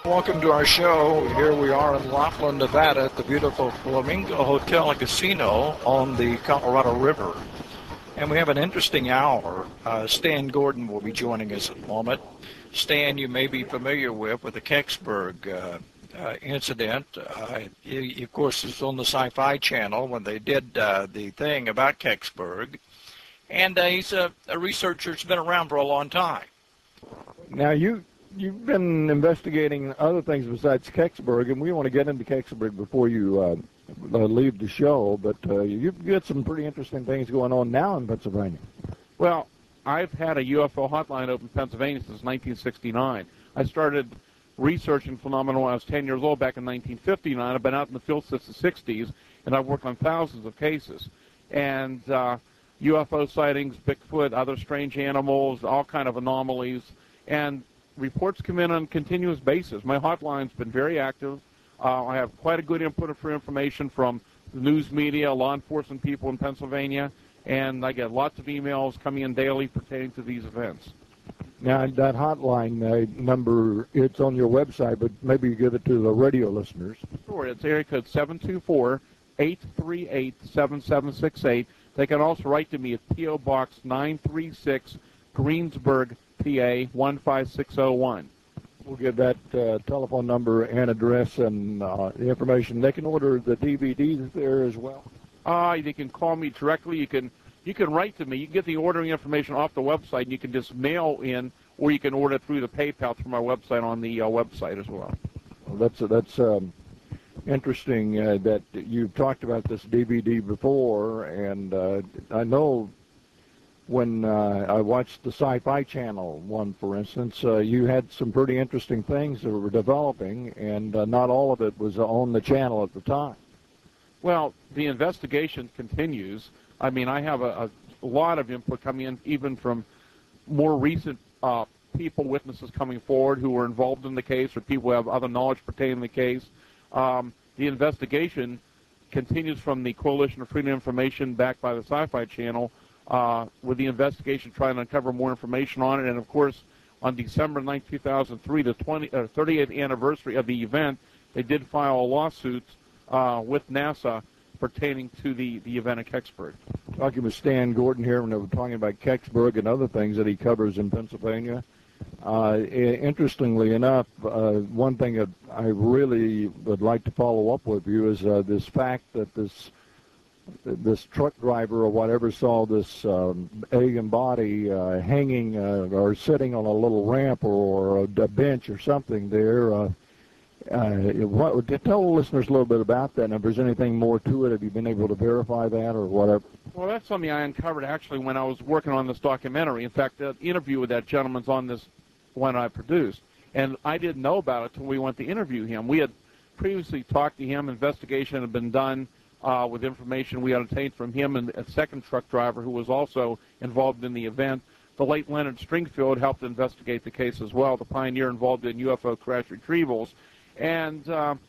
Welcome to our show. Here we are in Laughlin, Nevada at the beautiful Flamingo Hotel and Casino on the Colorado River. And we have an interesting hour. Stan Gordon will be joining us in a moment. Stan, you may be familiar with the Kecksburg incident. He, of course, is on the Sci-Fi Channel when they did the thing about Kecksburg. And he's a researcher that's been around for a long time. Now, you've been investigating other things besides Kecksburg, and we want to get into Kecksburg before you leave the show, but you've got some pretty interesting things going on now in Pennsylvania. Well, I've had a UFO hotline open in Pennsylvania since 1969. I started researching phenomena when I was 10 years old back in 1959. I've been out in the field since the 60s, and I've worked on thousands of cases. And UFO sightings, Bigfoot, other strange animals, all kind of anomalies, and reports come in on a continuous basis. My hotline's been very active. I have quite a good input for information from the news media, law enforcement people in Pennsylvania, and I get lots of emails coming in daily pertaining to these events. Now, that hotline number, it's on your website, but maybe you give it to the radio listeners. Sure. It's area code 724-838-7768. They can also write to me at P.O. Box 936, Greensburg, PA 15601. We'll give that telephone number and address and the information. They can order the DVDs there as well. They can call me directly. You can write to me. You can get the ordering information off the website, and you can just mail in, or you can order through the PayPal through my website on the website as well. That's interesting that you've talked about this DVD before, and I know when I watched the Sci-Fi Channel one, for instance, you had some pretty interesting things that were developing, and not all of it was on the channel at the time. Well, the investigation continues. I mean, I have a lot of input coming in, even from more recent people, witnesses coming forward who were involved in the case, or people who have other knowledge pertaining to the case. The investigation continues from the Coalition of Freedom of Information backed by the Sci-Fi Channel, with the investigation trying to uncover more information on it. And, of course, on December 9, 2003, the 30th anniversary of the event, they did file a lawsuit with NASA pertaining to the event at Kecksburg. Talking with Stan Gordon here, when we're talking about Kecksburg and other things that he covers in Pennsylvania. Interestingly enough, one thing that I really would like to follow up with you is this fact that this truck driver or whatever saw this alien body hanging or sitting on a little ramp or a bench or something there. Tell the listeners a little bit about that, and if there's anything more to it, have you been able to verify that or whatever? Well, that's something I uncovered actually when I was working on this documentary. In fact, the interview with that gentleman's on this one I produced, and I didn't know about it until we went to interview him. We had previously talked to him. Investigation had been done with information we had obtained from him and a second truck driver who was also involved in the event. The late Leonard Stringfield helped investigate the case as well, the pioneer involved in UFO crash retrievals. And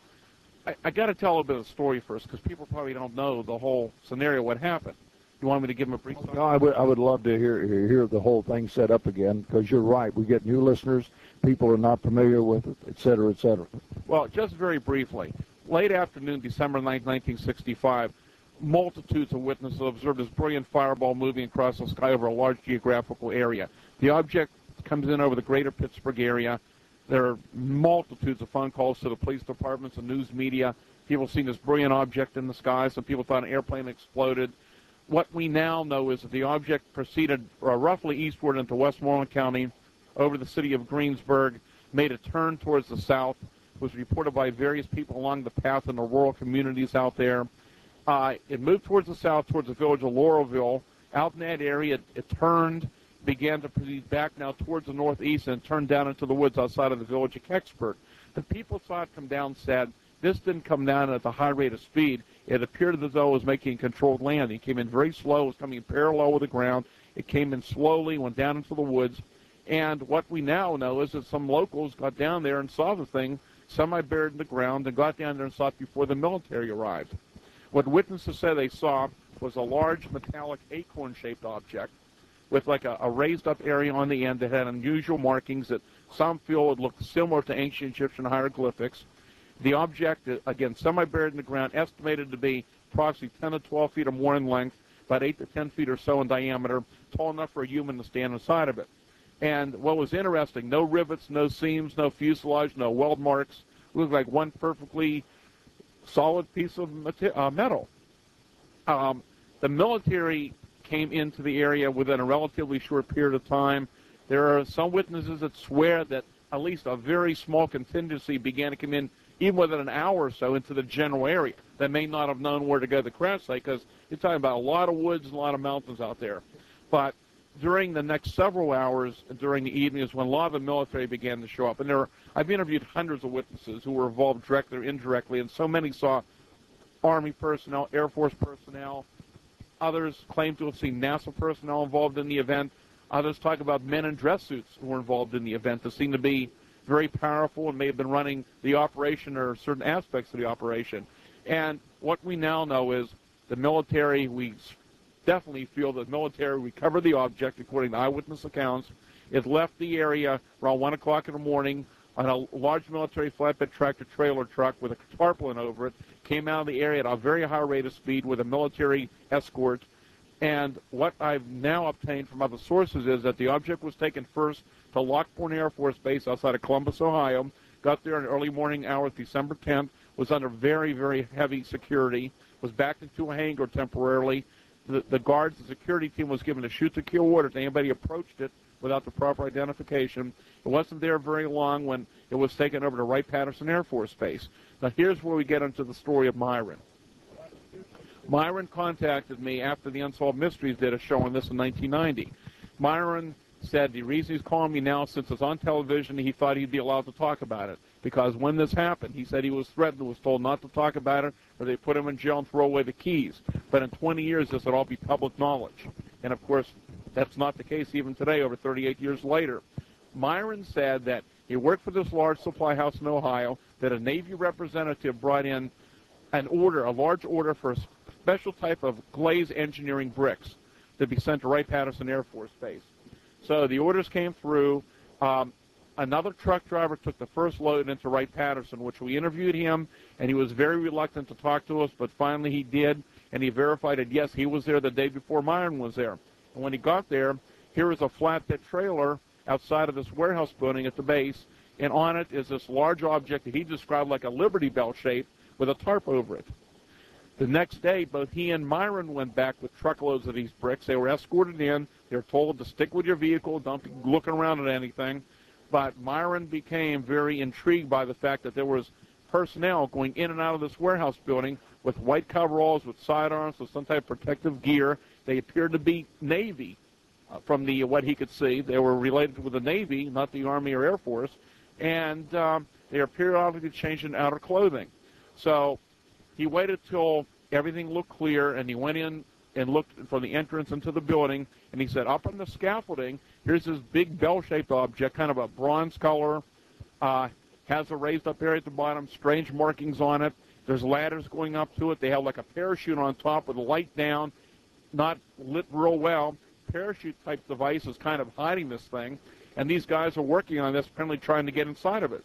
I got to tell a little bit of the story first, because people probably don't know the whole scenario, what happened. You want me to give them a brief? No, I would love to hear the whole thing set up again, because you're right. We get new listeners. People are not familiar with it, et cetera, et cetera. Well, just very briefly. Late afternoon, December 9, 1965, multitudes of witnesses observed this brilliant fireball moving across the sky over a large geographical area. The object comes in over the greater Pittsburgh area. There are multitudes of phone calls to the police departments and news media. People seen this brilliant object in the sky. Some people thought an airplane exploded. What we now know is that the object proceeded roughly eastward into Westmoreland County, over the city of Greensburg, made a turn towards the south, was reported by various people along the path in the rural communities out there. It moved towards the south, towards the village of Laurelville. Out in that area, it turned, began to proceed back now towards the northeast, and turned down into the woods outside of the village of Kecksburg. The people saw it come down, said, this didn't come down at a high rate of speed. It appeared as though it was making a controlled landing. It came in very slow. It was coming parallel with the ground. It came in slowly, went down into the woods. And what we now know is that some locals got down there and saw the thing semi-buried in the ground, and got down there and saw it before the military arrived. What witnesses said they saw was a large metallic acorn-shaped object with like a raised up area on the end that had unusual markings that some feel would look similar to ancient Egyptian hieroglyphics. The object, again, semi-buried in the ground, estimated to be approximately 10 to 12 feet or more in length, about 8 to 10 feet or so in diameter, tall enough for a human to stand inside of it. And what was interesting, no rivets, no seams, no fuselage, no weld marks. It looked like one perfectly solid piece of metal. The military came into the area within a relatively short period of time. There are some witnesses that swear that at least a very small contingency began to come in even within an hour or so into the general area. They may not have known where to go to the crash site because you're talking about a lot of woods and a lot of mountains out there. But during the next several hours, during the evening, is when a lot of the military began to show up. And I've interviewed hundreds of witnesses who were involved directly or indirectly, and so many saw Army personnel, Air Force personnel. Others claim to have seen NASA personnel involved in the event. Others talk about men in dress suits who were involved in the event that seemed to be very powerful and may have been running the operation or certain aspects of the operation. And what we now know is the military, we definitely feel that the military recovered the object according to eyewitness accounts. It left the area around 1 o'clock in the morning on a large military flatbed tractor-trailer truck with a tarpaulin over it, came out of the area at a very high rate of speed with a military escort. And what I've now obtained from other sources is that the object was taken first to Lockbourne Air Force Base outside of Columbus, Ohio, got there in early morning hours, December 10th, was under very, very heavy security, was backed into a hangar temporarily. The guards, the security team was given a shoot-to-kill order to anybody approached it without the proper identification. It wasn't there very long when it was taken over to Wright-Patterson Air Force Base. Now, here's where we get into the story of Myron. Myron contacted me after the Unsolved Mysteries did a show on this in 1990. Myron said the reason he's calling me now, since it's on television, he thought he'd be allowed to talk about it. Because when this happened, he said he was threatened, was told not to talk about it, or they put him in jail and throw away the keys. But in 20 years, this would all be public knowledge. And, of course, that's not the case even today, over 38 years later. Myron said that he worked for this large supply house in Ohio, that a Navy representative brought in an order, a large order for a special type of glaze engineering bricks to be sent to Wright-Patterson Air Force Base. So the orders came through. Another truck driver took the first load into Wright-Patterson, which we interviewed him, and he was very reluctant to talk to us, but finally he did, and he verified that, yes, he was there the day before Myron was there. And when he got there, here was a flatbed trailer outside of this warehouse building at the base, and on it is this large object that he described like a Liberty Bell shape with a tarp over it. The next day, both he and Myron went back with truckloads of these bricks. They were escorted in. They were told to stick with your vehicle, don't be looking around at anything. But Myron became very intrigued by the fact that there was personnel going in and out of this warehouse building with white coveralls, with sidearms, with some type of protective gear. They appeared to be Navy from what he could see. They were related with the Navy, not the Army or Air Force. And they are periodically changing outer clothing. So he waited till everything looked clear, and he went in and looked for the entrance into the building, and he said, up on the scaffolding, here's this big bell-shaped object, kind of a bronze color, has a raised-up area at the bottom, strange markings on it. There's ladders going up to it. They have like a parachute on top with a light down, not lit real well. Parachute-type device is kind of hiding this thing, and these guys are working on this, apparently trying to get inside of it.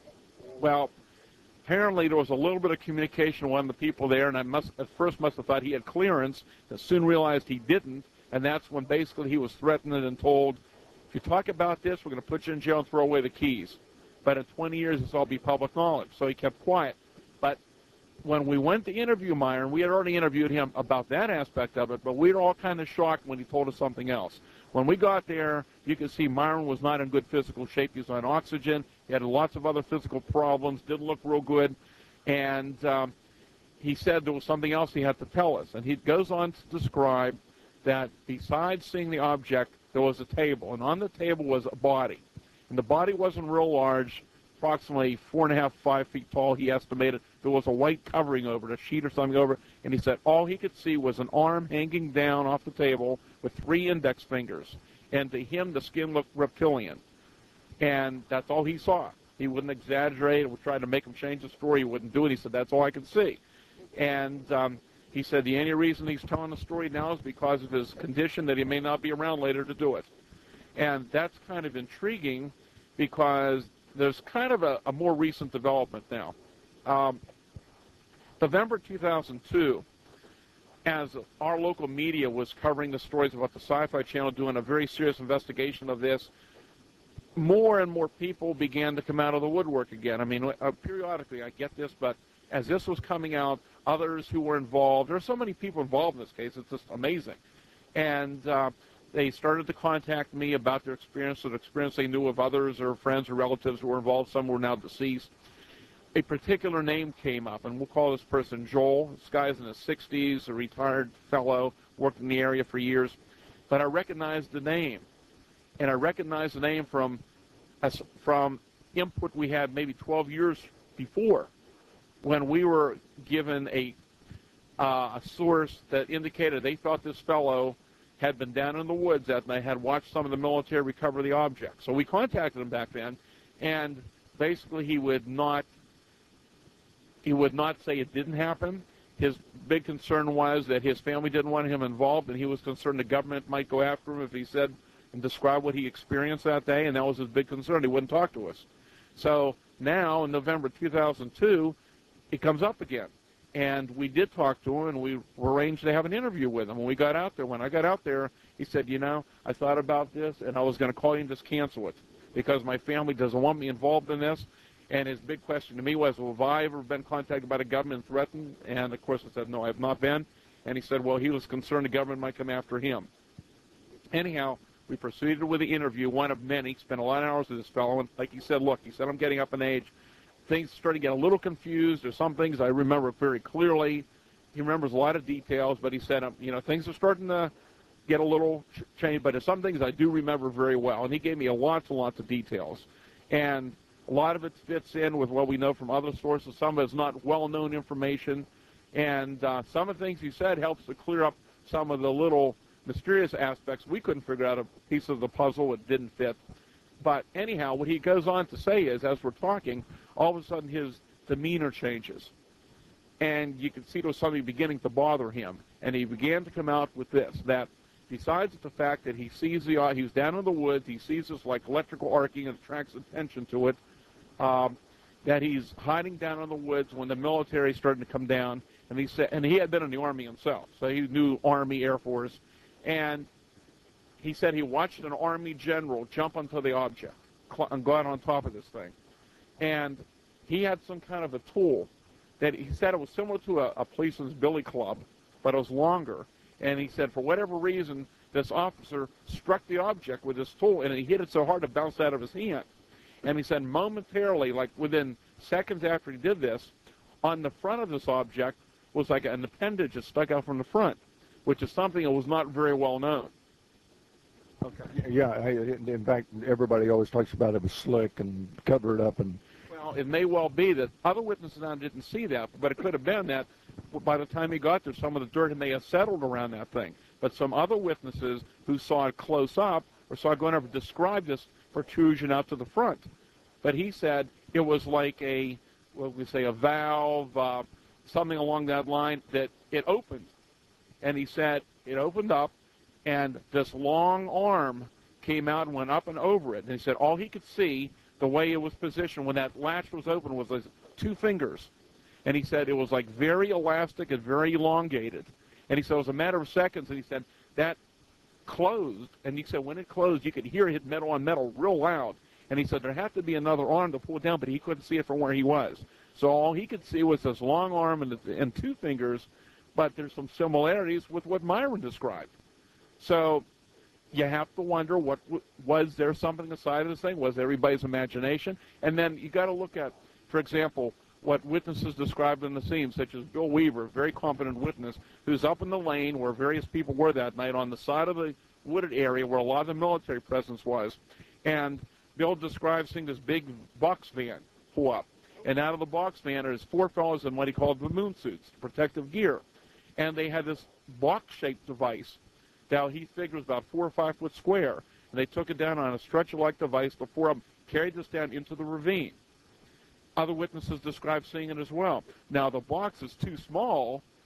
Well, apparently there was a little bit of communication with one of the people there, and I at first must have thought he had clearance, but soon realized he didn't, and that's when basically he was threatened and told, if you talk about this, we're going to put you in jail and throw away the keys. But in 20 years, this will all be public knowledge. So he kept quiet. But when we went to interview Myron, we had already interviewed him about that aspect of it, but we were all kind of shocked when he told us something else. When we got there, you could see Myron was not in good physical shape. He was on oxygen. He had lots of other physical problems, didn't look real good. And he said there was something else he had to tell us. And he goes on to describe that besides seeing the object, there was a table. And on the table was a body. And the body wasn't real large, approximately 4.5, 5 feet tall, he estimated. There was a white covering over it, a sheet or something over it. And he said all he could see was an arm hanging down off the table with 3 index fingers. And to him, the skin looked reptilian. And that's all he saw. He wouldn't exaggerate. We tried to make him change the story. He wouldn't do it. He said, that's all I could see. And He said the only reason he's telling the story now is because of his condition that he may not be around later to do it. And that's kind of intriguing because there's kind of a more recent development now. November 2002, as our local media was covering the stories about the Sci-Fi Channel doing a very serious investigation of this, more and more people began to come out of the woodwork again. I mean, periodically I get this, but as this was coming out, others who were involved, there are so many people involved in this case, it's just amazing. And they started to contact me about their experience, the experience they knew of others or friends or relatives who were involved. Some were now deceased. A particular name came up, and we'll call this person Joel. This guy's in his 60s, a retired fellow, worked in the area for years. But I recognized the name, and I recognized the name from input we had maybe 12 years before, when we were given a source that indicated they thought this fellow had been down in the woods that night, had watched some of the military recover the object. So we contacted him back then, and basically he would not say it didn't happen. His big concern was that his family didn't want him involved, and he was concerned the government might go after him if he said and described what he experienced that day, and that was his big concern. He wouldn't talk to us. So now, in November 2002, it comes up again. And we did talk to him, and we arranged to have an interview with him. When I got out there, he said, I thought about this, and I was going to call you and just cancel it because my family doesn't want me involved in this. And his big question to me was, well, have I ever been contacted by the government and threatened? And, of course, I said, no, I have not been. And he said, well, he was concerned the government might come after him. Anyhow, we proceeded with the interview, one of many, spent a lot of hours with this fellow. And like he said, I'm getting up in age. Things started to get a little confused. There's some things I remember very clearly. He remembers a lot of details, but he said, things are starting to get a little changed, but there's some things I do remember very well. And he gave me lots and lots of details. And a lot of it fits in with what we know from other sources. Some of it's not well-known information. And some of the things he said helps to clear up some of the little mysterious aspects. We couldn't figure out a piece of the puzzle that didn't fit. But anyhow, what he goes on to say is, as we're talking, all of a sudden his demeanor changes. And you can see there was something beginning to bother him. And he began to come out with this, that besides the fact that he sees he's down in the woods, he sees this like electrical arcing and attracts attention to it, that he's hiding down in the woods when the military started to come down. And he said, and he had been in the Army himself, so he knew Army, Air Force. And he said he watched an Army general jump onto the object and go out on top of this thing. And he had some kind of a tool that he said it was similar to a policeman's billy club, but it was longer. And he said for whatever reason, this officer struck the object with this tool, and he hit it so hard it bounced out of his hand. And he said momentarily, like within seconds after he did this, on the front of this object was like an appendage that stuck out from the front, which is something that was not very well known. Okay. Yeah, in fact, everybody always talks about it was slick and covered up. And well, it may well be that other witnesses now didn't see that, but it could have been that by the time he got there, some of the dirt may have settled around that thing. But some other witnesses who saw it close up or saw it going over described this protrusion out to the front. But he said it was like a valve, something along that line, that it opened. And he said it opened up, and this long arm came out and went up and over it. And he said all he could see, the way it was positioned when that latch was open, was like 2 fingers. And he said it was like very elastic and very elongated. And he said it was a matter of seconds, and he said that closed. And he said when it closed, you could hear it hit metal on metal real loud. And he said there had to be another arm to pull it down, but he couldn't see it from where he was. So all he could see was this long arm and 2 fingers, but there's some similarities with what Myron described. So you have to wonder, was there something aside of this thing? Was everybody's imagination? And then you got to look at, for example, what witnesses described in the scene, such as Bill Weaver, a very competent witness, who's up in the lane where various people were that night on the side of the wooded area where a lot of the military presence was. And Bill describes seeing this big box van pull up. And out of the box van, there's 4 fellows in what he called the moon suits, protective gear. And they had this box-shaped device that he figured was about 4 or 5 foot square. And they took it down on a stretcher-like device before carried this down into the ravine. Other witnesses described seeing it as well. Now, the box is too small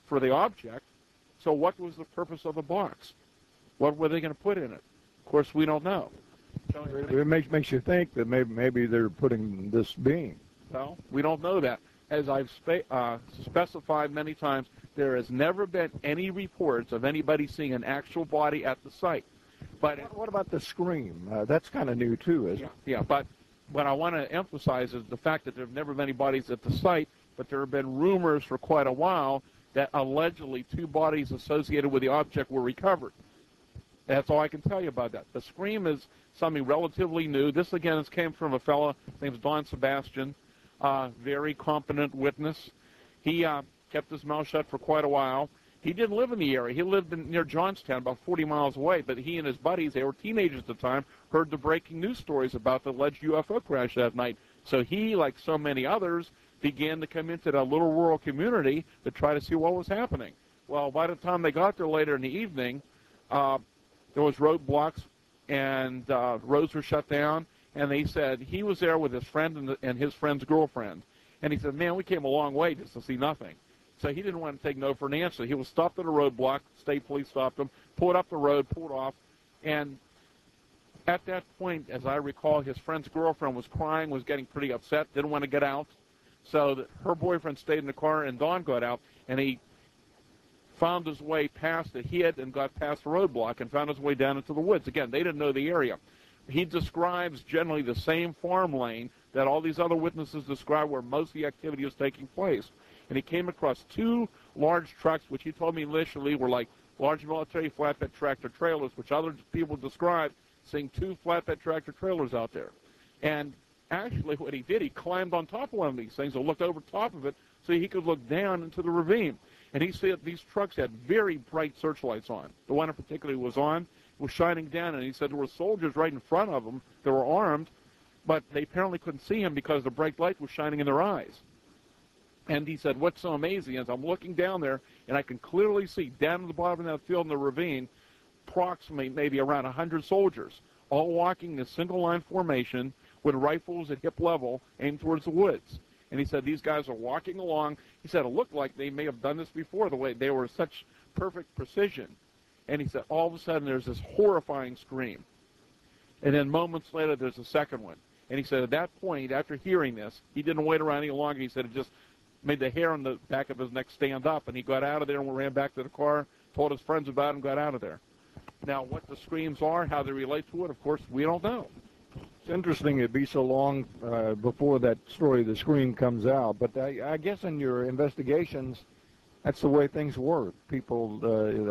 for the object. So what was the purpose of the box? What were they going to put in it? Of course, we don't know. So It makes you think that maybe they're putting this being. well, we don't know that. As I've specified many times, there has never been any reports of anybody seeing an actual body at the site. But What about the scream? That's kind of new too, isn't it? yeah, but what I want to emphasize is the fact that there have never been any bodies at the site, but there have been rumors for quite a while that allegedly 2 bodies associated with the object were recovered. That's all I can tell you about that. The scream is something relatively new. This, again, came from a fellow named Don Sebastian, very competent witness. He kept his mouth shut for quite a while. He didn't live in the area. He lived near Johnstown, about 40 miles away, but he and his buddies, they were teenagers at the time, heard the breaking news stories about the alleged UFO crash that night. So he, like so many others, began to come into that little rural community to try to see what was happening. Well, by the time they got there later in the evening, there was roadblocks and roads were shut down, and they said he was there with his friend and his friend's girlfriend. And he said, man, we came a long way just to see nothing. So he didn't want to take no for an answer. He was stopped at a roadblock. State police stopped him, pulled up the road, pulled off. And at that point, as I recall, his friend's girlfriend was crying, was getting pretty upset, didn't want to get out. So her boyfriend stayed in the car, and Don got out, and he found his way past it, hid, and got past the roadblock and found his way down into the woods. Again, they didn't know the area. He describes generally the same farm lane that all these other witnesses describe where most of the activity was taking place. And he came across 2 large trucks, which he told me initially were like large military flatbed tractor trailers, which other people described seeing 2 flatbed tractor trailers out there. And actually what he did, he climbed on top of one of these things and looked over top of it so he could look down into the ravine. And he said these trucks had very bright searchlights on. The one in particular was on, was shining down, and he said there were soldiers right in front of them that were armed, but they apparently couldn't see him because the bright light was shining in their eyes. And he said, what's so amazing is I'm looking down there, and I can clearly see down at the bottom of that field in the ravine, approximately maybe around 100 soldiers, all walking in a single-line formation with rifles at hip level aimed towards the woods. And he said these guys are walking along. He said it looked like they may have done this before, the way they were such perfect precision. And he said all of a sudden there's this horrifying scream. And then moments later there's a second one. And he said at that point, after hearing this, he didn't wait around any longer. He said it just made the hair on the back of his neck stand up. And he got out of there and ran back to the car, told his friends about it, and got out of there. Now, what the screams are, how they relate to it, of course, we don't know. It's interesting it'd be so long before that story, the scream, comes out. But I guess in your investigations, that's the way things work. People,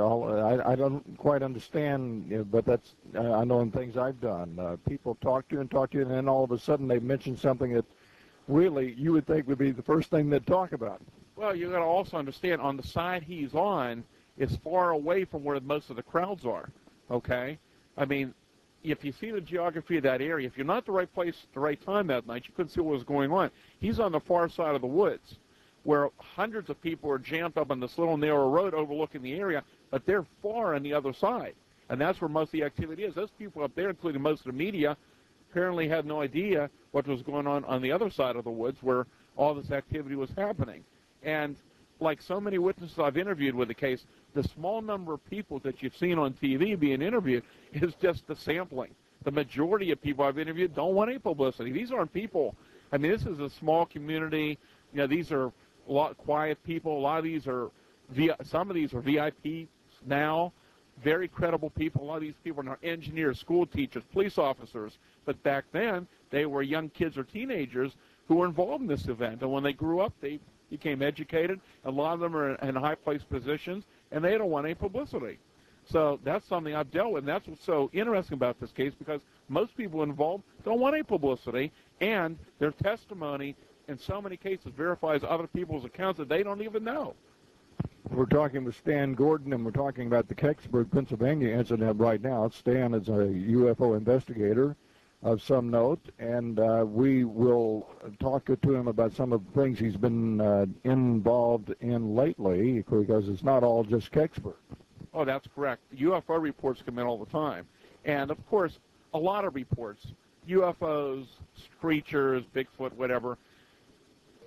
I don't quite understand, but that's I know in things I've done. People talk to you, and then all of a sudden they mention something that really you would think would be the first thing they'd talk about. Well, you got to also understand, on the side he's on is far away from where most of the crowds are. Okay, I mean, if you see the geography of that area, if you're not at the right place at the right time that night, you couldn't see what was going on. He's on the far side of the woods, where hundreds of people are jammed up on this little narrow road overlooking the area, but they're far on the other side. And that's where most of the activity is. Those people up there, including most of the media, apparently had no idea what was going on the other side of the woods where all this activity was happening. And like so many witnesses I've interviewed with the case, the small number of people that you've seen on TV being interviewed is just the sampling. The majority of people I've interviewed don't want any publicity. These aren't people. I mean, this is a small community. You know, these are a lot of quiet people. A lot of these are, some of these are VIPs now, very credible people. A lot of these people are engineers, school teachers, police officers. But back then, they were young kids or teenagers who were involved in this event. And when they grew up, they became educated. A lot of them are in high-placed positions, and they don't want any publicity. So that's something I've dealt with, and that's what's so interesting about this case, because most people involved don't want any publicity, and their testimony in so many cases verifies other people's accounts that they don't even know. We're talking with Stan Gordon, and we're talking about the Kecksburg, Pennsylvania incident right now. Stan is a UFO investigator of some note, and we will talk to him about some of the things he's been involved in lately, because it's not all just Kecksburg. Oh, that's correct. UFO reports come in all the time. And, of course, a lot of reports, UFOs, creatures, Bigfoot, whatever.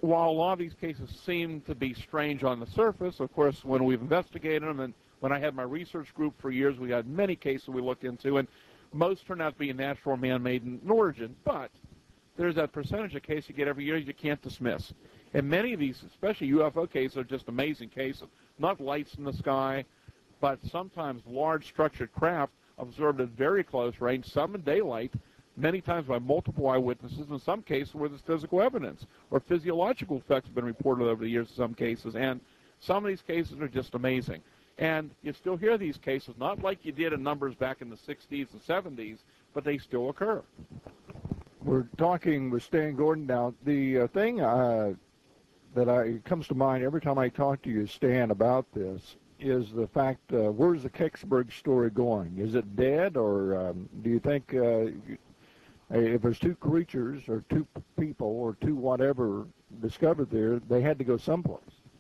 while a lot of these cases seem to be strange on the surface, of course, when we've investigated them, and when I had my research group for years, we had many cases we looked into, and most turn out to be natural or man-made in origin. But there's that percentage of cases you get every year you can't dismiss. And many of these, especially UFO cases, are just amazing cases. Not lights in the sky, but sometimes large structured craft observed at very close range, some in daylight, many times by multiple eyewitnesses, in some cases where there's physical evidence or physiological effects have been reported over the years in some cases. And some of these cases are just amazing. And you still hear these cases, not like you did in numbers back in the 60s and 70s, but they still occur. We're talking with Stan Gordon now. The thing that comes to mind every time I talk to you, Stan, about this is the fact, where's the Kecksburg story going? Is it dead, or do you think if there's two creatures or two people or two whatever discovered there, they had to go someplace?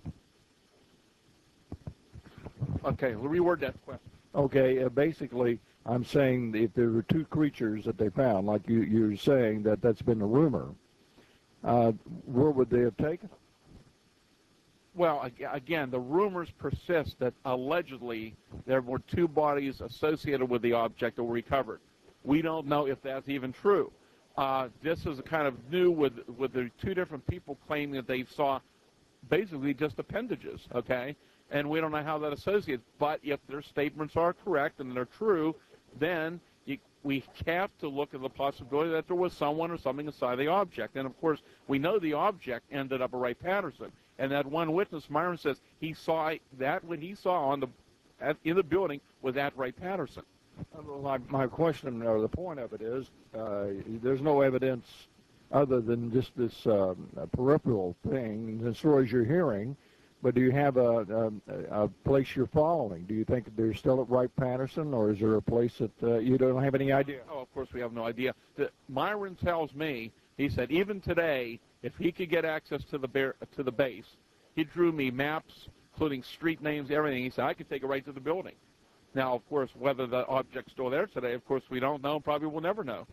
Okay, we'll reword that question. Okay, basically, I'm saying if there were two creatures that they found, like you're saying that's been a rumor, where would they have taken them? Well, again, the rumors persist that allegedly there were two bodies associated with the object that were recovered. We don't know if that's even true. This is kind of new with the two different people claiming that they saw basically just appendages, okay? And we don't know how that associates. But if their statements are correct and they're true, then we have to look at the possibility that there was someone or something inside the object. And, of course, we know the object ended up at Wright-Patterson. And that one witness, Myron, says he saw that what he saw in the building was at Wright-Patterson. My question, or the point of it is, there's no evidence other than just this peripheral thing, the stories you're hearing, but do you have a place you're following? Do you think they're still at Wright-Patterson, or is there a place that you don't have any idea? Oh, of course we have no idea. Myron tells me, he said, even today, if he could get access to the base, he drew me maps, including street names, everything. He said, I could take it right to the building. Now, of course, whether the object's still there today, of course, we don't know. Probably we'll never know.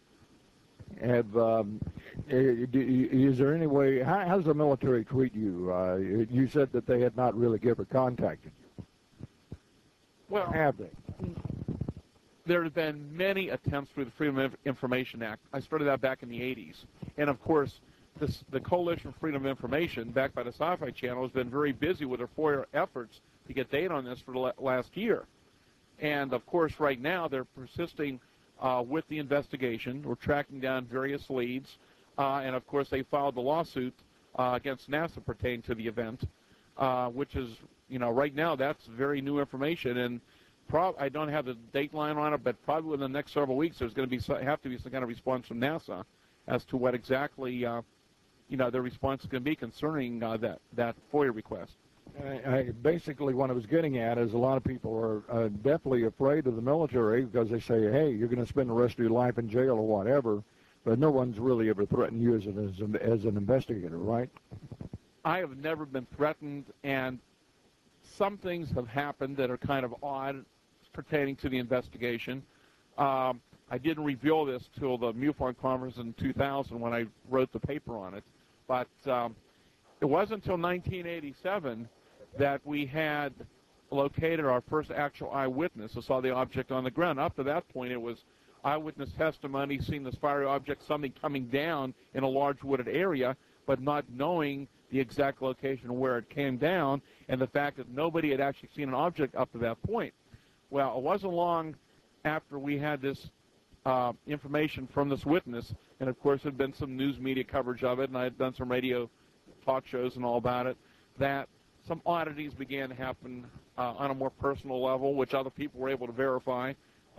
Is there any way, how does the military treat you? You said that they had not really ever contacted you. Well, have they? There have been many attempts through the Freedom of Information Act. I started that back in the 80s. And, of course, the Coalition for Freedom of Information, backed by the Sci-Fi Channel, has been very busy with their FOIA efforts to get data on this for the last year. And, of course, right now they're persisting with the investigation. We're tracking down various leads. And, of course, they filed the lawsuit against NASA pertaining to the event, which is, right now that's very new information. And I don't have the date line on it, but probably within the next several weeks there's going to have to be some kind of response from NASA as to what exactly, their response is going to be concerning that FOIA request. Basically, what I was getting at is a lot of people are definitely afraid of the military because they say, hey, you're going to spend the rest of your life in jail or whatever, but no one's really ever threatened you as an investigator, right? I have never been threatened, and some things have happened that are kind of odd pertaining to the investigation. I didn't reveal this till the MUFON conference in 2000 when I wrote the paper on it, but it wasn't until 1987 that we had located our first actual eyewitness who saw the object on the ground. Up to that point, it was eyewitness testimony, seeing this fiery object, something coming down in a large wooded area, but not knowing the exact location of where it came down, and the fact that nobody had actually seen an object up to that point. Well, it wasn't long after we had this information from this witness, and of course there had been some news media coverage of it, and I had done some radio talk shows and all about it, that some oddities began to happen on a more personal level, which other people were able to verify.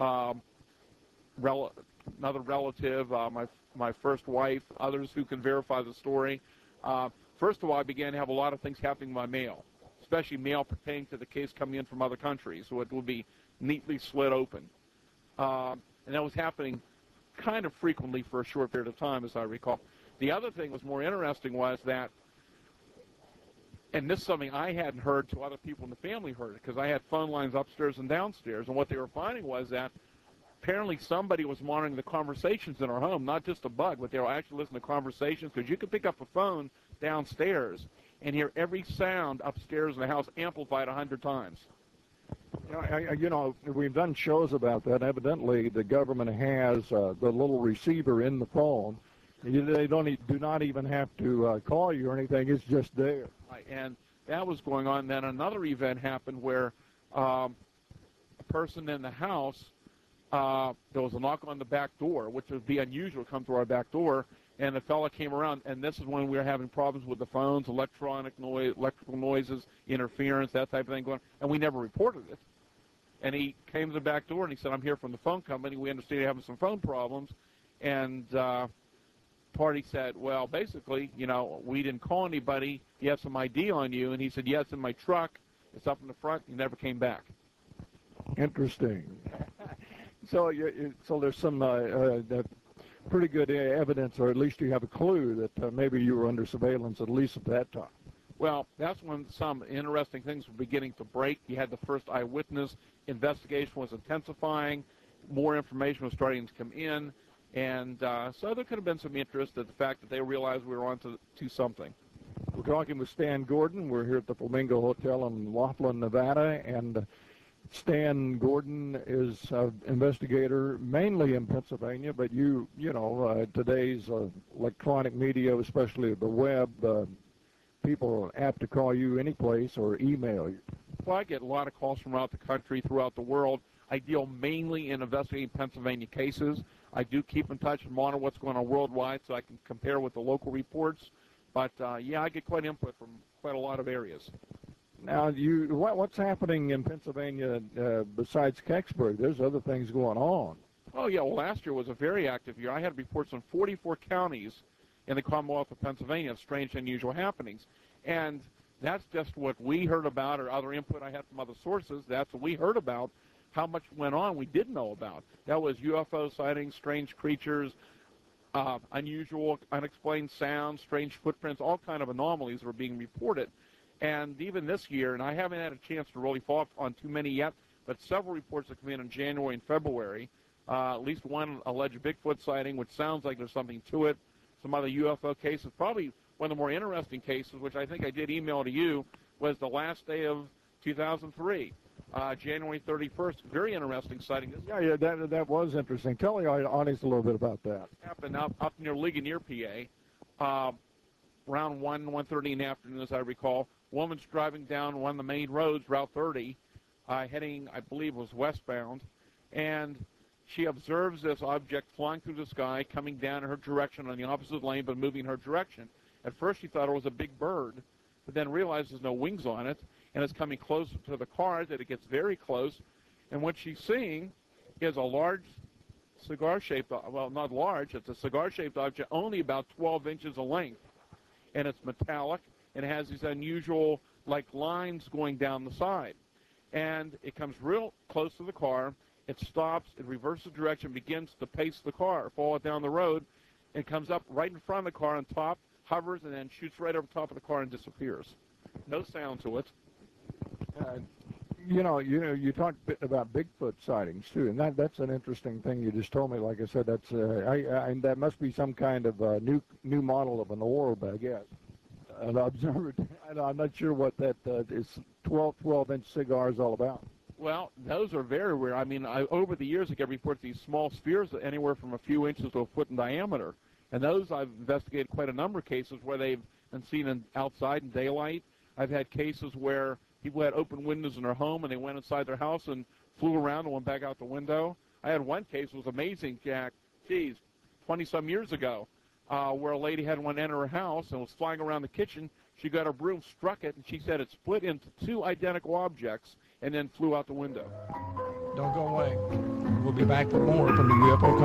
Another relative, my first wife, others who can verify the story. First of all, I began to have a lot of things happening by mail, especially mail pertaining to the case coming in from other countries, so it would be neatly slid open. And that was happening kind of frequently for a short period of time, as I recall. The other thing that was more interesting was that, and this is something I hadn't heard till other people in the family heard it, because I had phone lines upstairs and downstairs, and what they were finding was that apparently somebody was monitoring the conversations in our home, not just a bug, but they were actually listening to conversations, because you could pick up a phone downstairs and hear every sound upstairs in the house amplified 100 times. We've done shows about that. Evidently, the government has the little receiver in the phone. They do not even have to call you or anything. It's just there. And that was going on. Then another event happened where a person in the house, there was a knock on the back door, which would be unusual to come to our back door, and the fella came around, and this is when we were having problems with the phones, electrical noises, interference, that type of thing going on, and we never reported it. And he came to the back door, and he said, I'm here from the phone company. We understand you're having some phone problems. And party said, well, basically, we didn't call anybody. You have some ID on you. And he said, yeah, it's in my truck. It's up in the front. He never came back. Interesting. So there's some pretty good evidence, or at least you have a clue that maybe you were under surveillance at least at that time. Well, that's when some interesting things were beginning to break. You had the first eyewitness. Investigation was intensifying. More information was starting to come in. And so there could have been some interest at the fact that they realized we were on to something. We're talking with Stan Gordon. We're here at the Flamingo Hotel in Laughlin, Nevada. And Stan Gordon is an investigator mainly in Pennsylvania, but today's electronic media, especially the web, people are apt to call you any place or email you. Well, I get a lot of calls from throughout the country, throughout the world. I deal mainly in investigating Pennsylvania cases. I do keep in touch and monitor what's going on worldwide so I can compare with the local reports. But, I get quite input from quite a lot of areas. Now, what's happening in Pennsylvania besides Kecksburg? There's other things going on. Oh, yeah. Well, last year was a very active year. I had reports on 44 counties in the Commonwealth of Pennsylvania of strange, unusual happenings. And that's just what we heard about, or other input I had from other sources. That's what we heard about. How much went on we didn't know about. That was UFO sightings, strange creatures, unusual, unexplained sounds, strange footprints, all kind of anomalies were being reported. And even this year, and I haven't had a chance to really follow up on too many yet, but several reports that come in January and February, at least one alleged Bigfoot sighting, which sounds like there's something to it, some other UFO cases. Probably one of the more interesting cases, which I think I did email to you, was the last day of 2003. January 31st, very interesting sighting. Yeah, that was interesting. Tell the audience a little bit about that. It happened up near Ligonier, PA, around 1:30 in the afternoon, as I recall. Woman's driving down one of the main roads, Route 30, heading, I believe, was westbound, and she observes this object flying through the sky, coming down in her direction on the opposite lane, but moving in her direction. At first, she thought it was a big bird, but then realized there's no wings on it, and it's coming closer to the car, that it gets very close, and what she's seeing is a large cigar-shaped, well, not large, it's a cigar-shaped object, only about 12 inches of length, and it's metallic, and it has these unusual, lines going down the side. And it comes real close to the car, it stops, it reverses direction, begins to pace the car, follow it down the road, and comes up right in front of the car on top, hovers, and then shoots right over top of the car and disappears. No sound to it. You talked about Bigfoot sightings too, and that's an interesting thing you just told me. Like I said, that's that must be some kind of new model of an orb, I guess. An observer. I'm not sure what that is. 12-inch cigar is all about. Well, those are very rare. I mean, over the years, I get reports of these small spheres, anywhere from a few inches to a foot in diameter, and those I've investigated quite a number of cases where they've been seen outside in daylight. I've had cases where people had open windows in their home, and they went inside their house and flew around and went back out the window. I had one case, it was amazing, Jack, 20-some years ago, where a lady had one enter her house and was flying around the kitchen. She got her broom, struck it, and she said it split into two identical objects and then flew out the window. Don't go away. We'll be back with more from the UFO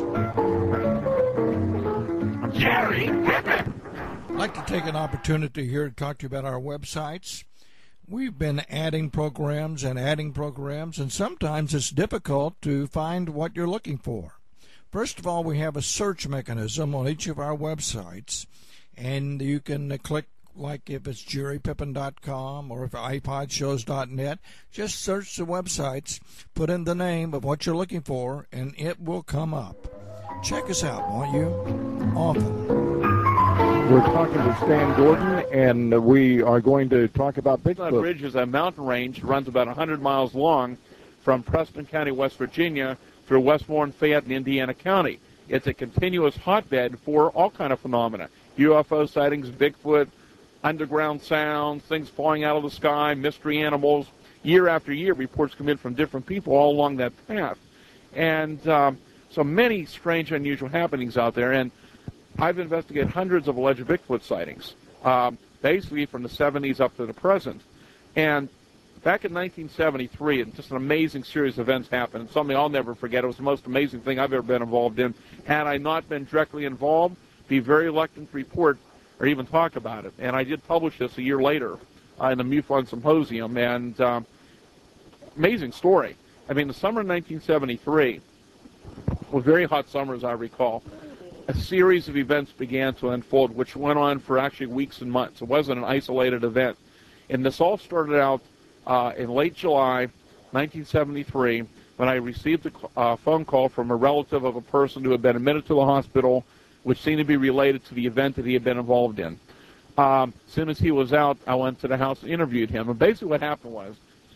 conference. Jerry! I'd like to take an opportunity here to talk to you about our websites. We've been adding programs, and sometimes it's difficult to find what you're looking for. First of all, we have a search mechanism on each of our websites, and you can click like if it's jerrypippin.com or if iPodshows.net, just search the websites, put in the name of what you're looking for, and it will come up. Check us out, won't you? Often. We're talking to Stan Gordon, and we are going to talk about Bigfoot. Ridge is a mountain range that runs about 100 miles long from Preston County, West Virginia, through Westmoreland, Fayette, and Indiana County. It's a continuous hotbed for all kind of phenomena. UFO sightings, Bigfoot, underground sounds, things falling out of the sky, mystery animals. Year after year, reports come in from different people all along that path. And so many strange, unusual happenings out there. And I've investigated hundreds of alleged Bigfoot sightings, basically from the 70s up to the present. And back in 1973, just an amazing series of events happened, and something I'll never forget. It was the most amazing thing I've ever been involved in. Had I not been directly involved, be very reluctant to report or even talk about it. And I did publish this a year later in the MUFON Symposium, and amazing story. I mean, the summer of 1973 was a very hot summer, as I recall. A series of events began to unfold, which went on for actually weeks and months. It wasn't an isolated event. And this all started out in late July 1973 when I received a phone call from a relative of a person who had been admitted to the hospital, which seemed to be related to the event that he had been involved in. As soon as he was out, I went to the house and interviewed him. And basically what happened was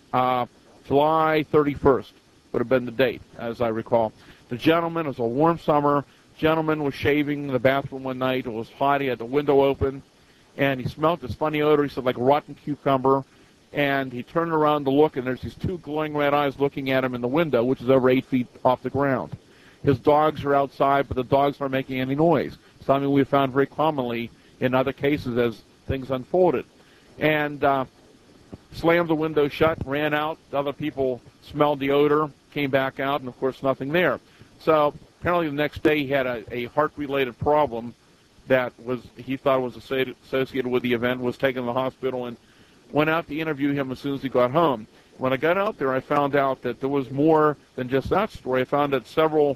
July 31st would have been the date, as I recall. The gentleman, it was a warm summer, gentleman was shaving in the bathroom one night. It was hot. He had the window open, and he smelled this funny odor. He said, like rotten cucumber. And he turned around to look, and there's these two glowing red eyes looking at him in the window, which is over 8 feet off the ground. His dogs are outside, but the dogs aren't making any noise, something we found very commonly in other cases as things unfolded. And slammed the window shut, ran out. The other people smelled the odor, came back out, and, of course, nothing there. So apparently the next day he had a heart-related problem that he thought was associated with the event, was taken to the hospital, and went out to interview him as soon as he got home. When I got out there, I found out that there was more than just that story. I found that several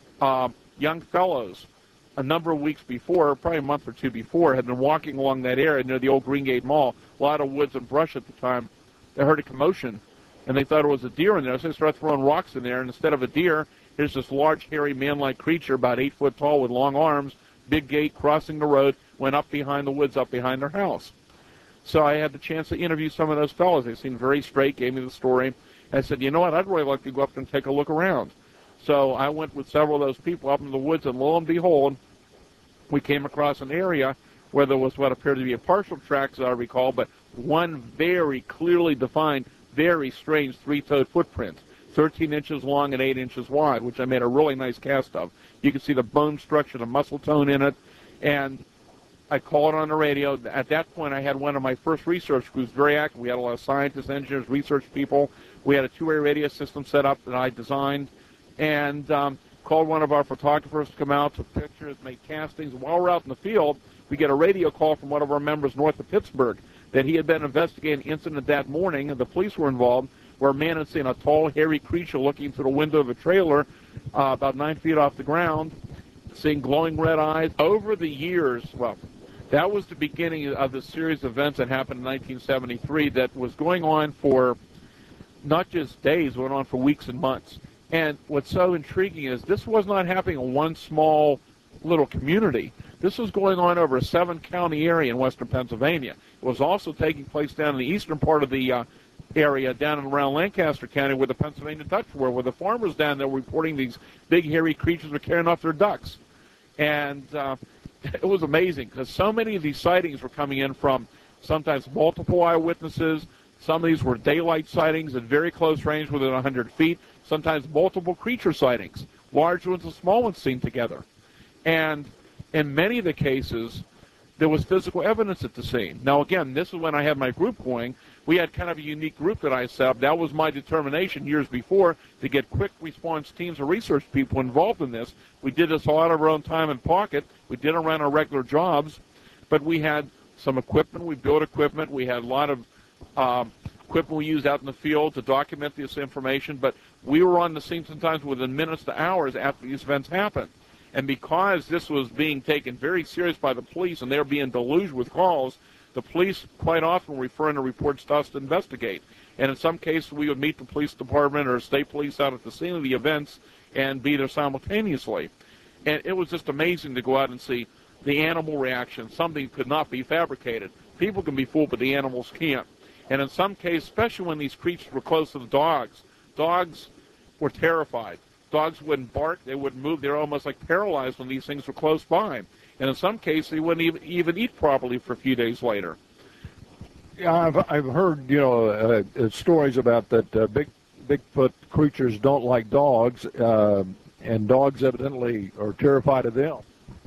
young fellows, a number of weeks before, probably a month or two before, had been walking along that area near the old Greengate Mall, a lot of woods and brush at the time. They heard a commotion, and they thought it was a deer in there, so they started throwing rocks in there, and instead of a deer, here's this large, hairy, man-like creature, about 8 foot tall with long arms, big gait, crossing the road, went up behind the woods, up behind their house. So I had the chance to interview some of those fellows. They seemed very straight, gave me the story. I said, you know what, I'd really like to go up and take a look around. So I went with several of those people up in the woods, and lo and behold, we came across an area where there was what appeared to be a partial track, as I recall, but one very clearly defined, very strange three-toed footprint, 13 inches long and 8 inches wide, which I made a really nice cast of. You can see the bone structure, the muscle tone in it, and I called on the radio. At that point, I had one of my first research crews very active. We had a lot of scientists, engineers, research people. We had a two-way radio system set up that I designed, and called one of our photographers to come out, took pictures, made castings. While we're out in the field, we get a radio call from one of our members north of Pittsburgh that he had been investigating an incident that morning, and the police were involved, where a man had seen a tall, hairy creature looking through the window of a trailer about 9 feet off the ground, seeing glowing red eyes. Over the years, well, that was the beginning of the series of events that happened in 1973 that was going on for not just days, went on for weeks and months. And what's so intriguing is this was not happening in one small little community. This was going on over a 7-county area in western Pennsylvania. It was also taking place down in the eastern part of the area, down and around Lancaster County, where the Pennsylvania Dutch were, where the farmers down there were reporting these big, hairy creatures were carrying off their ducks. And it was amazing because so many of these sightings were coming in from sometimes multiple eyewitnesses. Some of these were daylight sightings at very close range within 100 feet, sometimes multiple creature sightings, large ones and small ones seen together. And in many of the cases, there was physical evidence at the scene. Now, again, this is when I had my group going. We had kind of a unique group that I set up. That was my determination years before to get quick response teams of research people involved in this. We did this all out of our own time and pocket. We didn't run our regular jobs, but we had some equipment. We built equipment. We had a lot of equipment we used out in the field to document this information, but we were on the scene sometimes within minutes to hours after these events happened. And because this was being taken very serious by the police and they were being deluged with calls, the police quite often were referring to reports to us to investigate. And in some cases, we would meet the police department or state police out at the scene of the events and be there simultaneously. And it was just amazing to go out and see the animal reaction. Something could not be fabricated. People can be fooled, but the animals can't. And in some cases, especially when these creatures were close to the dogs were terrified. Dogs wouldn't bark. They wouldn't move. They were almost like paralyzed when these things were close by. And in some cases, they wouldn't even eat properly for a few days later. Yeah, I've heard stories about that Bigfoot creatures don't like dogs, and dogs evidently are terrified of them.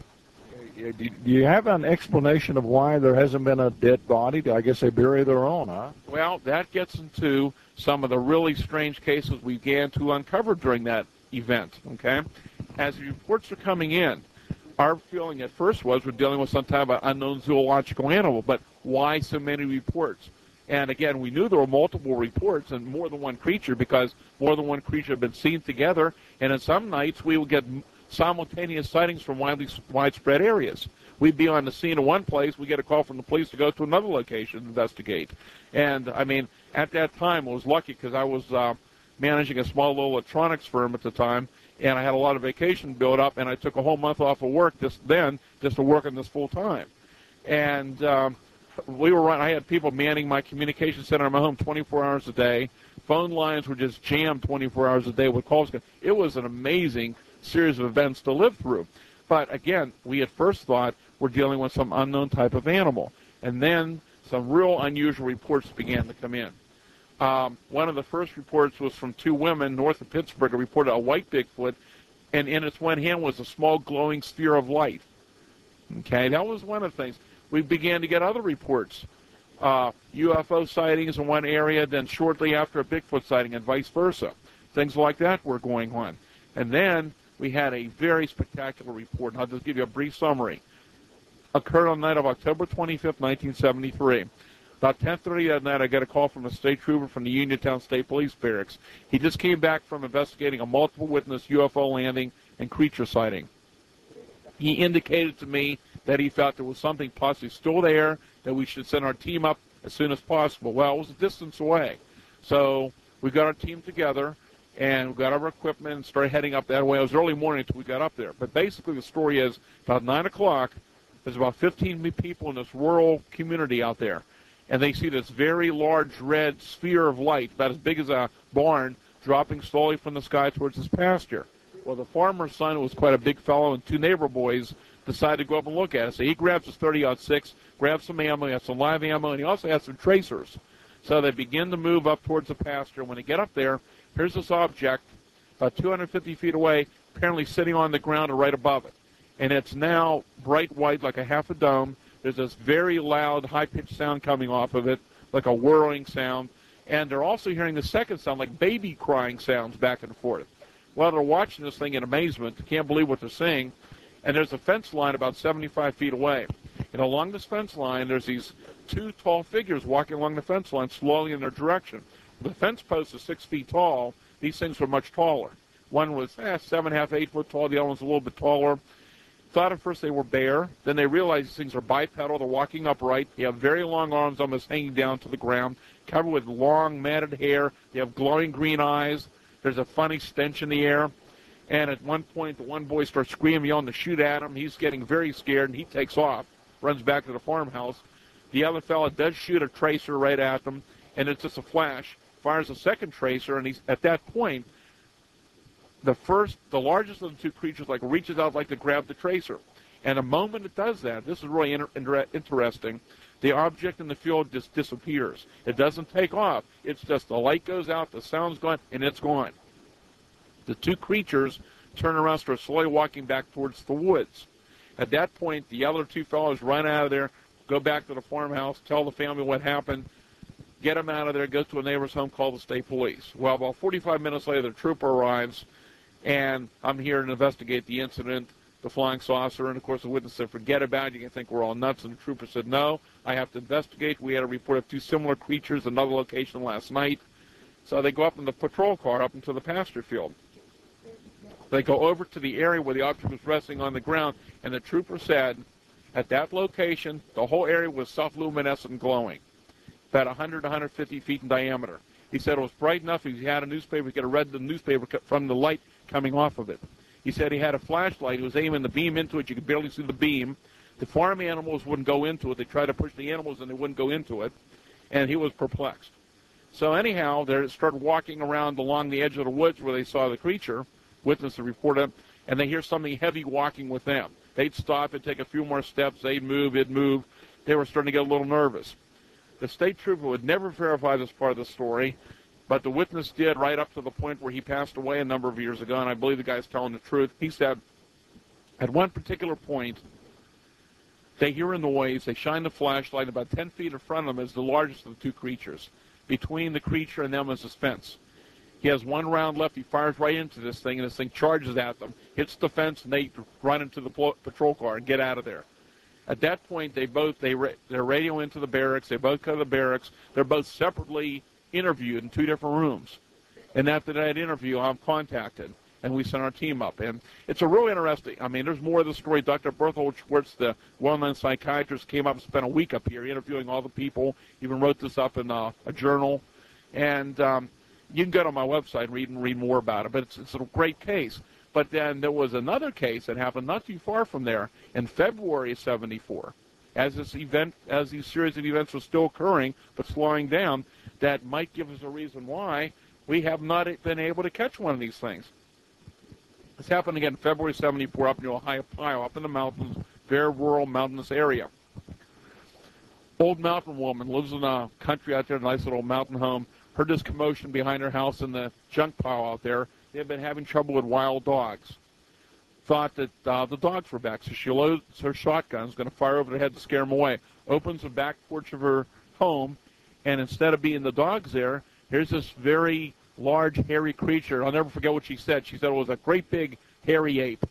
Do you have an explanation of why there hasn't been a dead body? I guess they bury their own, huh? Well, that gets into some of the really strange cases we began to uncover during that event, okay? As the reports are coming in, our feeling at first was we're dealing with some type of unknown zoological animal, but why so many reports? And again, we knew there were multiple reports and more than one creature because more than one creature had been seen together, and in some nights we would get simultaneous sightings from widespread areas. We'd be on the scene of one place, we get a call from the police to go to another location to investigate. And, I mean, at that time, I was lucky because I was managing a small little electronics firm at the time, and I had a lot of vacation built up, and I took a whole month off of work just to work on this full time. And I had people manning my communication center in my home 24 hours a day. Phone lines were just jammed 24 hours a day with calls. It was an amazing series of events to live through. But again, we at first thought we're dealing with some unknown type of animal. And then some real unusual reports began to come in. One of the first reports was from two women north of Pittsburgh who reported a white Bigfoot, and in its one hand was a small glowing sphere of light. Okay, that was one of the things. We began to get other reports. UFO sightings in one area, then shortly after a Bigfoot sighting and vice versa. Things like that were going on. And then we had a very spectacular report, and I'll just give you a brief summary. Occurred on the night of October 25th, 1973. About 10:30 that night, I got a call from a state trooper from the Uniontown State Police Barracks. He just came back from investigating a multiple witness UFO landing and creature sighting. He indicated to me that he felt there was something possibly still there, that we should send our team up as soon as possible. Well, it was a distance away. So we got our team together, and we got our equipment and started heading up that way. It was early morning until we got up there. But basically the story is about 9 o'clock, there's about 15 people in this rural community out there. And they see this very large red sphere of light, about as big as a barn, dropping slowly from the sky towards this pasture. Well, the farmer's son, who was quite a big fellow, and two neighbor boys decided to go up and look at it. So he grabs his .30-06, grabs some ammo, he has some live ammo, and he also has some tracers. So they begin to move up towards the pasture. When they get up there, here's this object, about 250 feet away, apparently sitting on the ground or right above it. And it's now bright white, like a half a dome. There's this very loud, high-pitched sound coming off of it, like a whirring sound. And they're also hearing the second sound, like baby crying sounds back and forth. Well, they're watching this thing in amazement. They can't believe what they're seeing. And there's a fence line about 75 feet away. And along this fence line, there's these two tall figures walking along the fence line slowly in their direction. The fence post is 6 feet tall. These things were much taller. One was 7.5, 8 foot tall. The other one's a little bit taller. Thought at first they were bear. Then they realized these things are bipedal. They're walking upright. They have very long arms almost hanging down to the ground, covered with long matted hair. They have glowing green eyes. There's a funny stench in the air. And at one point, the one boy starts screaming, yelling to shoot at him. He's getting very scared, and he takes off, runs back to the farmhouse. The other fellow does shoot a tracer right at them, and it's just a flash. Fires a second tracer, and he's at that point, the largest of the two creatures, reaches out to grab the tracer. And the moment it does that, this is really interesting, the object in the field just disappears. It doesn't take off. It's just the light goes out, the sound's gone, and it's gone. The two creatures turn around, start slowly walking back towards the woods. At that point, the other two fellows run out of there, go back to the farmhouse, tell the family what happened, get them out of there, go to a neighbor's home, call the state police. Well, about 45 minutes later, the trooper arrives, and I'm here to investigate the incident, the flying saucer, and, of course, the witness said, forget about it, you can think we're all nuts, and the trooper said, no, I have to investigate. We had a report of two similar creatures in another location last night. So they go up in the patrol car up into the pasture field. They go over to the area where the object was resting on the ground, and the trooper said, At that location, the whole area was self-luminescent and glowing, about 100 to 150 feet in diameter. He said it was bright enough. If he had a newspaper, he could have read the newspaper from the light coming off of it. He said he had a flashlight. He was aiming the beam into it. You could barely see the beam. The farm animals wouldn't go into it. They tried to push the animals, and they wouldn't go into it. And he was perplexed. So anyhow, they started walking around along the edge of the woods where they saw the creature. Witnesses reported, and they hear something heavy walking with them. They'd stop and take a few more steps. They'd move. It'd move. They were starting to get a little nervous. The state trooper would never verify this part of the story, but the witness did right up to the point where he passed away a number of years ago, and I believe the guy's telling the truth. He said, at one particular point, they hear a noise. They shine the flashlight. About 10 feet in front of them is the largest of the two creatures. Between the creature and them is this fence. He has one round left. He fires right into this thing, and this thing charges at them, hits the fence, and they run into the patrol car and get out of there. At that point, they're radio into the barracks. They both go to the barracks. They're both separately interviewed in two different rooms. And after that interview, I'm contacted, and we sent our team up. And it's a real interesting, I mean, there's more of the story. Dr. Berthold Schwartz, the well-known psychiatrist, came up and spent a week up here interviewing all the people, even wrote this up in a journal. And you can go to my website and read more about it. But it's a great case. But then there was another case that happened not too far from there in February of '74, as these series of events were still occurring but slowing down, that might give us a reason why we have not been able to catch one of these things. This happened again in February '74 up near Ohio, up in the mountains, very rural mountainous area. Old mountain woman lives in a country out there, a nice little mountain home, heard this commotion behind her house in the junk pile out there. They had been having trouble with wild dogs. Thought that the dogs were back, so she loads her shotgun, is going to fire over their head to scare them away. Opens the back porch of her home, and instead of being the dogs there, here's this very large, hairy creature. I'll never forget what she said. She said it was a great big, hairy ape.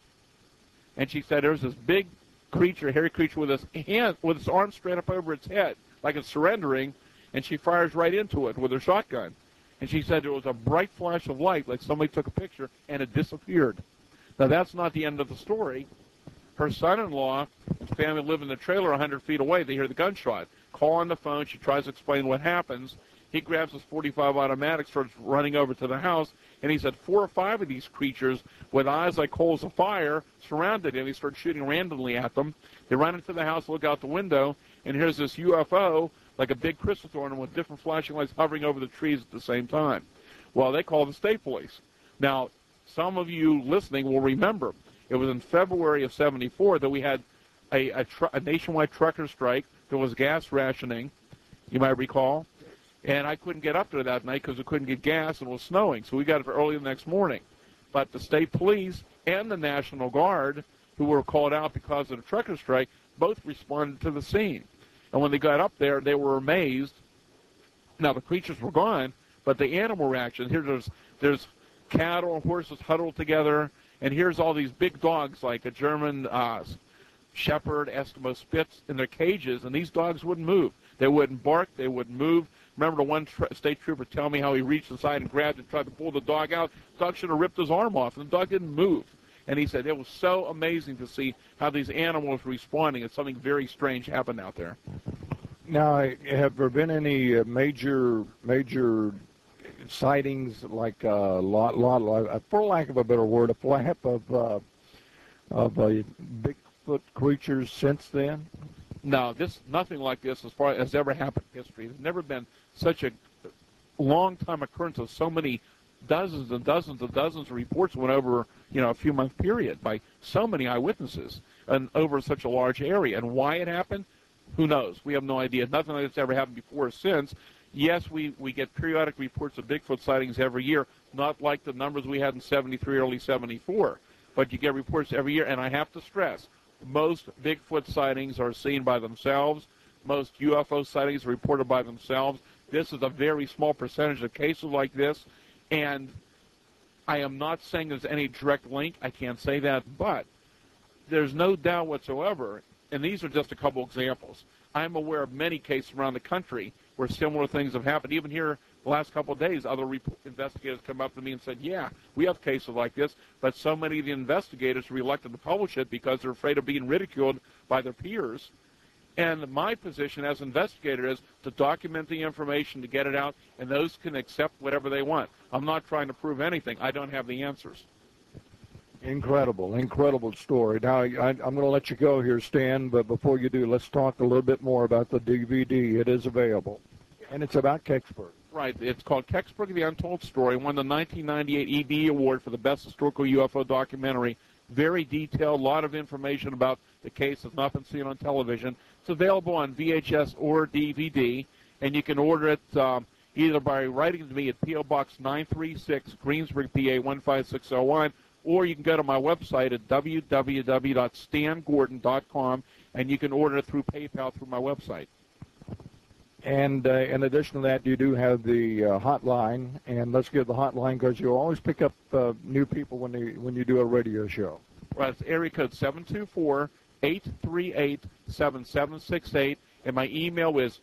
And she said there's this big creature, hairy creature, with its arms straight up over its head, like it's surrendering, and she fires right into it with her shotgun. And she said there was a bright flash of light, like somebody took a picture, and it disappeared. Now, that's not the end of the story. Her son-in-law and family live in the trailer 100 feet away. They hear the gunshot. Call on the phone. She tries to explain what happens. He grabs his .45 automatic, starts running over to the house, and he said 4 or 5 of these creatures with eyes like coals of fire surrounded him. He starts shooting randomly at them. They run into the house, look out the window, and here's this UFO, like a big crystal thorn, with different flashing lights hovering over the trees at the same time. Well, they call the state police. Now, some of you listening will remember it was in February of '74 that we had a nationwide trucker strike. There was gas rationing, you might recall. And I couldn't get up there that night because we couldn't get gas and it was snowing. So we got it early the next morning. But the state police and the National Guard, who were called out because of the trucker strike, both responded to the scene. And when they got up there, they were amazed. Now, the creatures were gone, but the animal reaction, here there's cattle and horses huddled together, and here's all these big dogs like a German shepherd, Eskimo Spitz in their cages, and these dogs wouldn't move. They wouldn't bark. They wouldn't move. Remember the one state trooper telling me how he reached aside and grabbed and tried to pull the dog out? The dog should have ripped his arm off, and the dog didn't move. And he said it was so amazing to see how these animals were responding. It's something very strange happened out there. Now, have there been any major sightings, like for lack of a better word, a flap of Bigfoot creatures since then? No, nothing like this as far as ever happened in history. There's never been such a long-time occurrence of so many dozens and dozens and dozens of reports went over, a few-month period by so many eyewitnesses and over such a large area. And why it happened, who knows? We have no idea. Nothing like that's ever happened before or since. Yes, we get periodic reports of Bigfoot sightings every year, not like the numbers we had in '73, early '74, but you get reports every year. And I have to stress, most Bigfoot sightings are seen by themselves. Most UFO sightings are reported by themselves. This is a very small percentage of cases like this, and I am not saying there's any direct link. I can't say that, but there's no doubt whatsoever, and these are just a couple examples. I'm aware of many cases around the country where similar things have happened. Even here, the last couple of days, other investigators come up to me and said, yeah, we have cases like this, but so many of the investigators are reluctant to publish it because they're afraid of being ridiculed by their peers. And my position as investigator is to document the information, to get it out, and those can accept whatever they want. I'm not trying to prove anything. I don't have the answers. Incredible story. Now, I'm going to let you go here, Stan, but before you do, let's talk a little bit more about the DVD. It is available, and it's about Kecksburg. Right. It's called Kecksburg, The Untold Story. Won the 1998 ED Award for the Best Historical UFO Documentary. Very detailed, a lot of information about the case that's not been seen on television. It's available on VHS or DVD, and you can order it either by writing to me at P.O. Box 936, Greensburg, PA 15601, or you can go to my website at www.stangordon.com, and you can order it through PayPal through my website. And in addition to that, you do have the hotline, and let's give the hotline because you always pick up new people when you do a radio show. Right, it's area code 724-838-7768, and my email is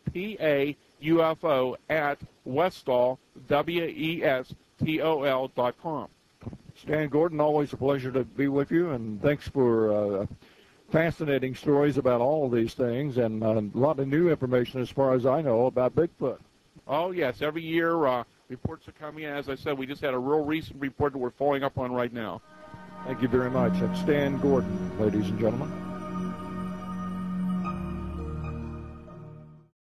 paufo@westall.com. Stan Gordon, always a pleasure to be with you, and thanks for fascinating stories about all of these things, and a lot of new information, as far as I know, about Bigfoot. Oh, yes. Every year, reports are coming in. As I said, we just had a real recent report that we're following up on right now. Thank you very much. That's Stan Gordon, ladies and gentlemen.